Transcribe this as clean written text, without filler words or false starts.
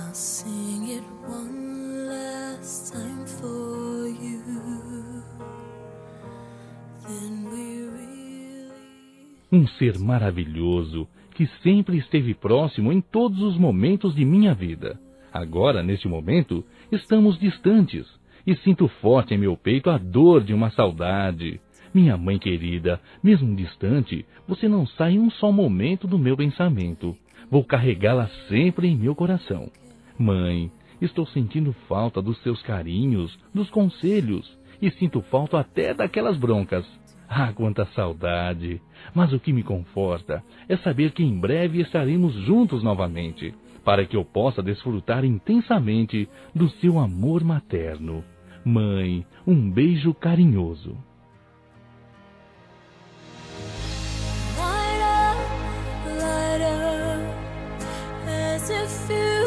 sing it one last time for you. Then we really... Um ser maravilhoso que sempre esteve próximo em todos os momentos de minha vida. Agora, neste momento, estamos distantes e sinto forte em meu peito a dor de uma saudade. Minha mãe querida, mesmo distante, você não sai um só momento do meu pensamento. Vou carregá-la sempre em meu coração. Mãe, estou sentindo falta dos seus carinhos, dos conselhos, e sinto falta até daquelas broncas. Ah, quanta saudade! Mas o que me conforta é saber que em breve estaremos juntos novamente, para que eu possa desfrutar intensamente do seu amor materno. Mãe, um beijo carinhoso. Light up, as if you